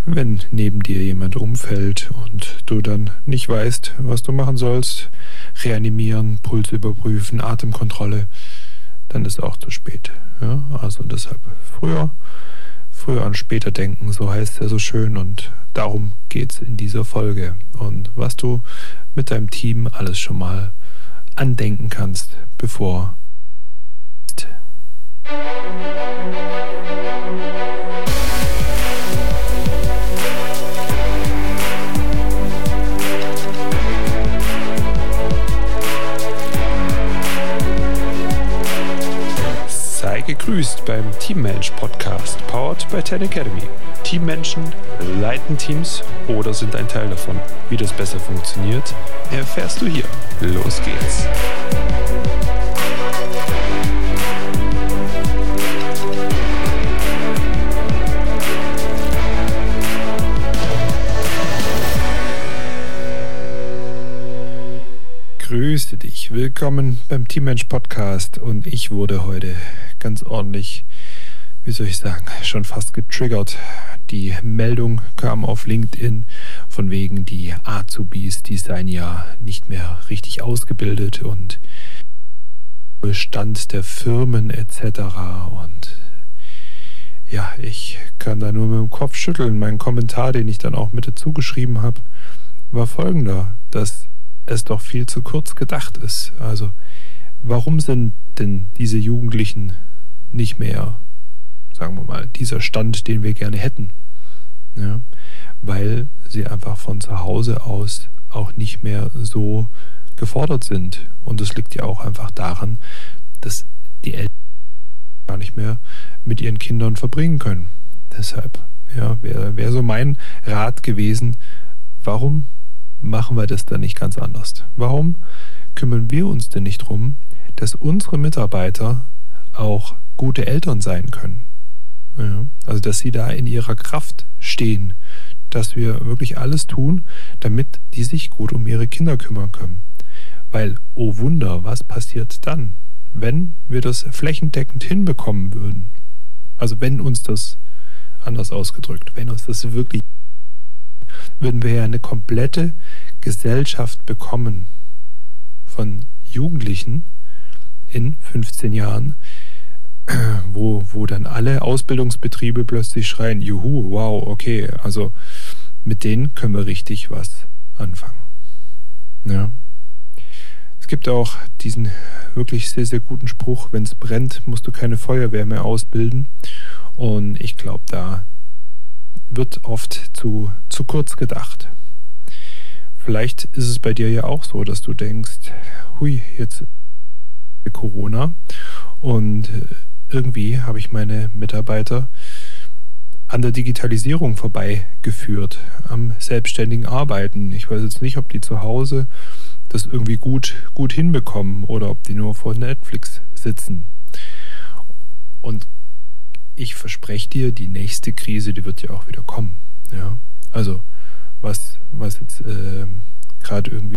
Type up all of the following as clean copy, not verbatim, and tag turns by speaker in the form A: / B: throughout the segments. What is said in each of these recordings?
A: wenn neben dir jemand umfällt und du dann nicht weißt, was du machen sollst, reanimieren, Puls überprüfen, Atemkontrolle, dann ist auch zu spät. Ja? Also deshalb früher an später denken, so heißt er so schön, und darum geht's in dieser Folge. Und was du mit deinem Team alles schon mal andenken kannst, bevor Sei gegrüßt beim Teammensch Podcast, powered by 10 Academy. Teammenschen leiten Teams oder sind ein Teil davon. Wie das besser funktioniert, erfährst du hier. Los geht's! Grüße dich, willkommen beim Teammensch Podcast, und ich wurde heute ganz ordentlich, wie soll ich sagen, schon fast getriggert. Die Meldung kam auf LinkedIn von wegen, die Azubis, die seien ja nicht mehr richtig ausgebildet und Bestand der Firmen etc. Und ja, ich kann da nur mit dem Kopf schütteln. Mein Kommentar, den ich dann auch mit dazu geschrieben habe, war folgender, dass es doch viel zu kurz gedacht ist. Also, warum sind denn diese Jugendlichen nicht mehr, sagen wir mal, dieser Stand, den wir gerne hätten? Ja, weil sie einfach von zu Hause aus auch nicht mehr so gefordert sind. Und es liegt ja auch einfach daran, dass die Eltern gar nicht mehr mit ihren Kindern verbringen können. Deshalb, ja, wäre so mein Rat gewesen, warum machen wir das dann nicht ganz anders? Warum kümmern wir uns denn nicht drum, dass unsere Mitarbeiter auch gute Eltern sein können? Ja, also, dass sie da in ihrer Kraft stehen, dass wir wirklich alles tun, damit die sich gut um ihre Kinder kümmern können. Weil, oh Wunder, was passiert dann, wenn wir das flächendeckend hinbekommen würden? Also, wenn uns das, anders ausgedrückt, wenn uns das wirklich, würden wir ja eine komplette Gesellschaft bekommen von Jugendlichen in 15 Jahren, wo dann alle Ausbildungsbetriebe plötzlich schreien, juhu, wow, okay, also mit denen können wir richtig was anfangen. Ja. Es gibt auch diesen wirklich sehr, sehr guten Spruch, wenn es brennt, musst du keine Feuerwehr mehr ausbilden. Und ich glaube, da wird oft zu kurz gedacht. Vielleicht ist es bei dir ja auch so, dass du denkst, hui, jetzt ist Corona und irgendwie habe ich meine Mitarbeiter an der Digitalisierung vorbeigeführt, am selbstständigen Arbeiten. Ich weiß jetzt nicht, ob die zu Hause das irgendwie gut hinbekommen oder ob die nur vor Netflix sitzen. Und ich verspreche dir, die nächste Krise, die wird ja auch wieder kommen. Ja? Also, was jetzt gerade irgendwie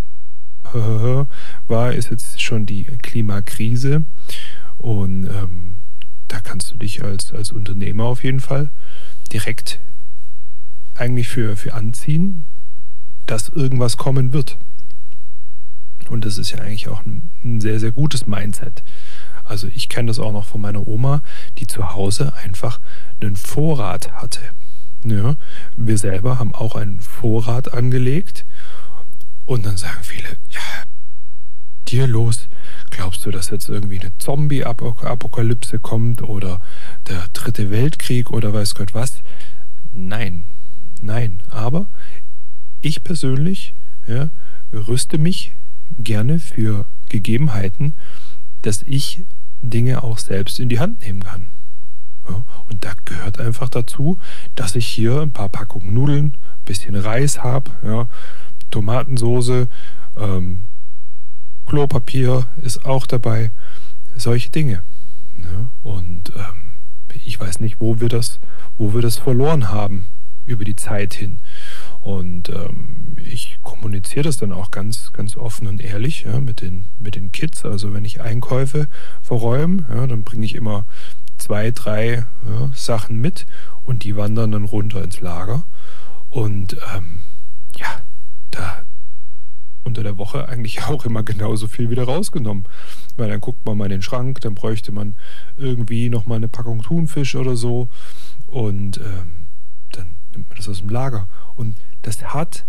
A: war, ist jetzt schon die Klimakrise. Und da kannst du dich als Unternehmer auf jeden Fall direkt eigentlich für anziehen, dass irgendwas kommen wird. Und das ist ja eigentlich auch ein sehr, sehr gutes Mindset. Also ich kenne das auch noch von meiner Oma, die zu Hause einfach einen Vorrat hatte. Ja, wir selber haben auch einen Vorrat angelegt. Und dann sagen viele, ja, dir los, glaubst du, dass jetzt irgendwie eine Zombie-Apokalypse kommt oder der 3. Weltkrieg oder weiß Gott was? Nein, aber ich persönlich rüste mich gerne für Gegebenheiten, dass ich Dinge auch selbst in die Hand nehmen kann. Ja, und da gehört einfach dazu, dass ich hier ein paar Packungen Nudeln, bisschen Reis habe, ja, Tomatensoße, Klopapier ist auch dabei, solche Dinge. Ja, und ich weiß nicht, wo wir das verloren haben über die Zeit hin. Und ich kommuniziere das dann auch ganz, ganz offen und ehrlich, ja, mit den Kids. Also wenn ich Einkäufe verräume, ja, dann bringe ich immer 2, 3 Sachen mit und die wandern dann runter ins Lager. Und da unter der Woche eigentlich auch immer genauso viel wieder rausgenommen. Weil dann guckt man mal in den Schrank, dann bräuchte man irgendwie nochmal eine Packung Thunfisch oder so und dann nimmt man das aus dem Lager. Und das hat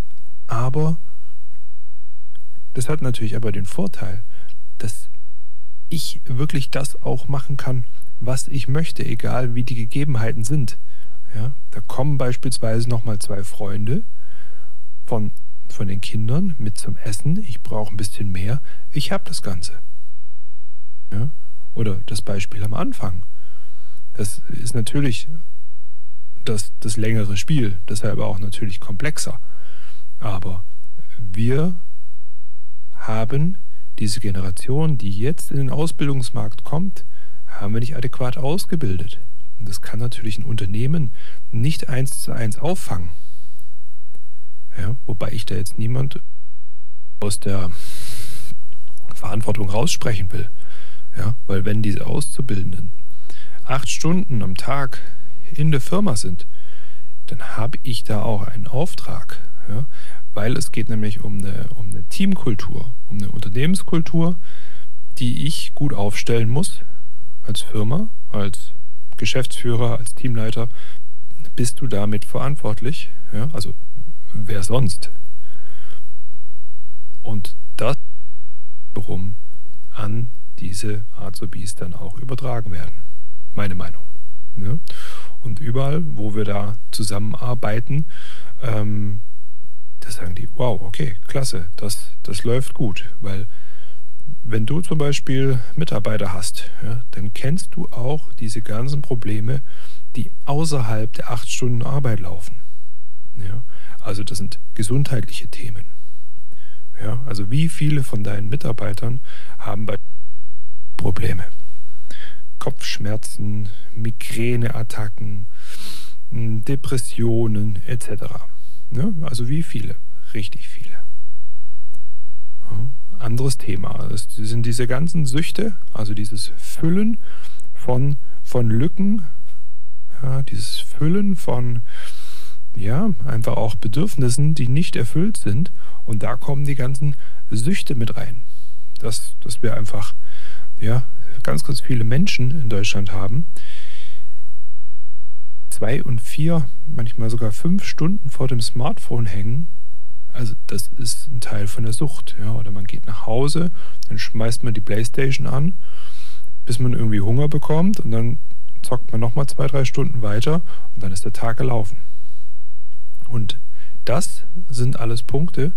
A: natürlich aber den Vorteil, dass ich wirklich das auch machen kann, was ich möchte, egal wie die Gegebenheiten sind. Ja, da kommen beispielsweise nochmal 2 Freunde von den Kindern mit zum Essen. Ich brauche ein bisschen mehr. Ich habe das Ganze. Ja? Oder das Beispiel am Anfang. Das ist natürlich das längere Spiel, deshalb auch natürlich komplexer. Aber wir haben diese Generation, die jetzt in den Ausbildungsmarkt kommt, haben wir nicht adäquat ausgebildet. Und das kann natürlich ein Unternehmen nicht 1:1 auffangen. Ja, wobei ich da jetzt niemand aus der Verantwortung raussprechen will. Ja, weil wenn diese Auszubildenden 8 Stunden am Tag in der Firma sind, dann habe ich da auch einen Auftrag. Ja, weil es geht nämlich um eine Teamkultur, um eine Unternehmenskultur, die ich gut aufstellen muss als Firma, als Geschäftsführer, als Teamleiter. Bist du damit verantwortlich? Ja, also wer sonst? Und das wiederum an diese Azubis dann auch übertragen werden. Meine Meinung. Ja? Und überall, wo wir da zusammenarbeiten, da sagen die, wow, okay, klasse, das läuft gut. Weil wenn du zum Beispiel Mitarbeiter hast, ja, dann kennst du auch diese ganzen Probleme, die außerhalb der 8 Stunden Arbeit laufen. Ja, also das sind gesundheitliche Themen. Ja, also wie viele von deinen Mitarbeitern haben Probleme? Kopfschmerzen, Migräneattacken, Depressionen etc. Ja, also wie viele? Richtig viele. Ja, anderes Thema. Das sind diese ganzen Süchte, also dieses Füllen von Lücken, ja, dieses Füllen von einfach auch Bedürfnissen, die nicht erfüllt sind. Und da kommen die ganzen Süchte mit rein. Dass wir einfach ganz, ganz viele Menschen in Deutschland haben, 2 und 4, manchmal sogar 5 Stunden vor dem Smartphone hängen. Also das ist ein Teil von der Sucht. Ja? Oder man geht nach Hause, dann schmeißt man die Playstation an, bis man irgendwie Hunger bekommt und dann zockt man nochmal 2, 3 Stunden weiter und dann ist der Tag gelaufen. Und das sind alles Punkte,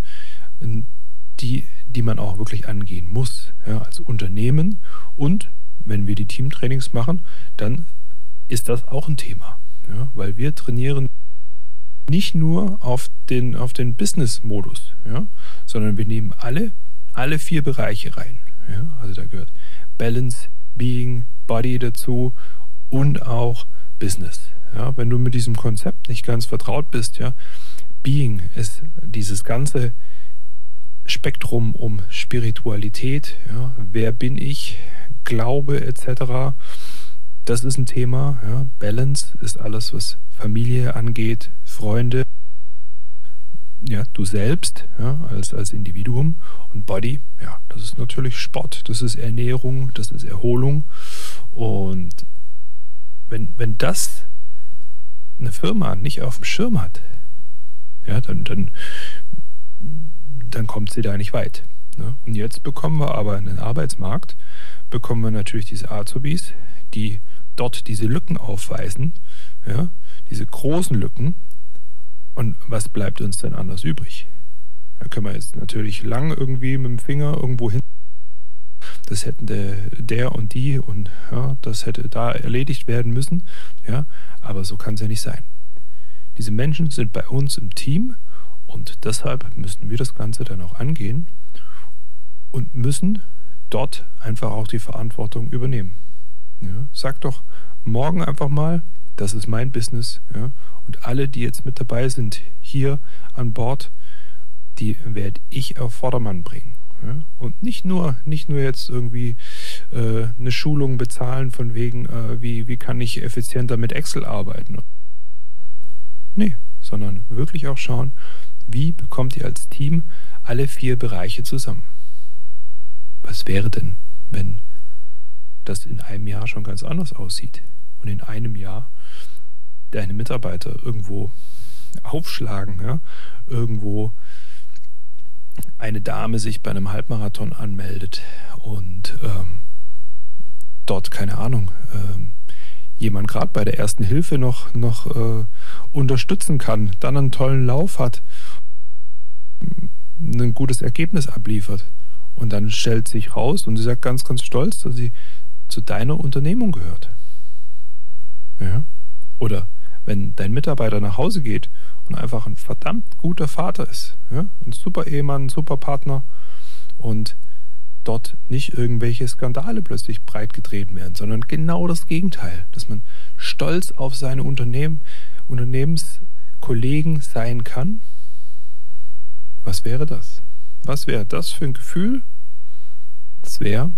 A: die man auch wirklich angehen muss, ja, als Unternehmen. Und wenn wir die Teamtrainings machen, dann ist das auch ein Thema, ja, weil wir trainieren nicht nur auf den Business-Modus, ja, sondern wir nehmen alle 4 Bereiche rein. Ja, also da gehört Balance, Being, Body dazu und auch Business. Ja, wenn du mit diesem Konzept nicht ganz vertraut bist, ja, Being ist dieses ganze Spektrum um Spiritualität, ja, wer bin ich, Glaube etc. Das ist ein Thema. Ja. Balance ist alles, was Familie angeht, Freunde, ja, du selbst, ja, als Individuum. Und Body, ja, das ist natürlich Sport, das ist Ernährung, das ist Erholung. Und wenn das eine Firma nicht auf dem Schirm hat, ja, dann kommt sie da nicht weit. Ne? Und jetzt bekommen wir aber in den Arbeitsmarkt, bekommen wir natürlich diese Azubis, die dort diese Lücken aufweisen, ja, diese großen Lücken. Und was bleibt uns denn anders übrig? Da können wir jetzt natürlich lang irgendwie mit dem Finger irgendwo hin. Das hätten der und die und ja, das hätte da erledigt werden müssen. Ja, aber so kann es ja nicht sein. Diese Menschen sind bei uns im Team und deshalb müssen wir das Ganze dann auch angehen und müssen dort einfach auch die Verantwortung übernehmen. Ja, sag doch morgen einfach mal, das ist mein Business. Ja, und alle, die jetzt mit dabei sind, hier an Bord, die werde ich auf Vordermann bringen. Ja? Und nicht nur jetzt irgendwie eine Schulung bezahlen von wegen, wie kann ich effizienter mit Excel arbeiten. Nee, sondern wirklich auch schauen, wie bekommt ihr als Team alle 4 Bereiche zusammen. Was wäre denn, wenn das in einem Jahr schon ganz anders aussieht und in einem Jahr deine Mitarbeiter irgendwo aufschlagen, ja? Irgendwo eine Dame sich bei einem Halbmarathon anmeldet und dort, keine Ahnung, jemand gerade bei der ersten Hilfe noch unterstützen kann, dann einen tollen Lauf hat, ein gutes Ergebnis abliefert und dann stellt sich raus und sie sagt ganz, ganz stolz, dass sie zu deiner Unternehmung gehört. Ja? Oder wenn dein Mitarbeiter nach Hause geht und einfach ein verdammt guter Vater ist, ja? Ein super Ehemann, ein super Partner und dort nicht irgendwelche Skandale plötzlich breitgetreten werden, sondern genau das Gegenteil, dass man stolz auf seine Unternehmenskollegen sein kann. Was wäre das? Was wäre das für ein Gefühl? Das wäre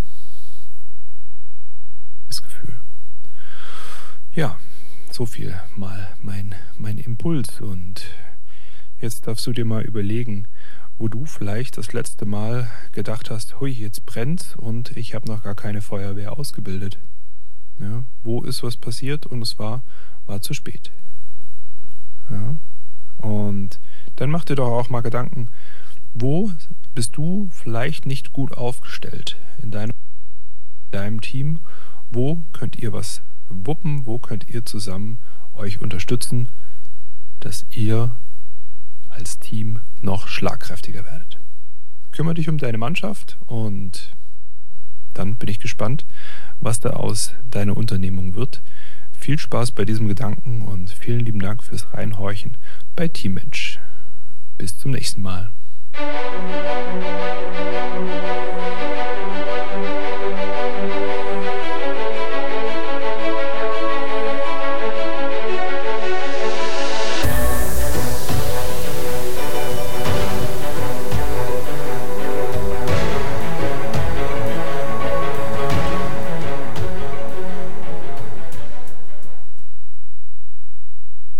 A: das Gefühl. Ja, so viel mal mein Impuls. Und jetzt darfst du dir mal überlegen, wo du vielleicht das letzte Mal gedacht hast, hui, jetzt brennt's und ich habe noch gar keine Feuerwehr ausgebildet. Ja, wo ist was passiert und es war zu spät. Ja, und dann mach dir doch auch mal Gedanken, wo bist du vielleicht nicht gut aufgestellt in deinem Team? Wo könnt ihr was wuppen? Wo könnt ihr zusammen euch unterstützen, dass ihr als Team noch schlagkräftiger werdet? Kümmere dich um deine Mannschaft und dann bin ich gespannt, was da aus deiner Unternehmung wird. Viel Spaß bei diesem Gedanken und vielen lieben Dank fürs Reinhorchen bei Teammensch. Bis zum nächsten Mal.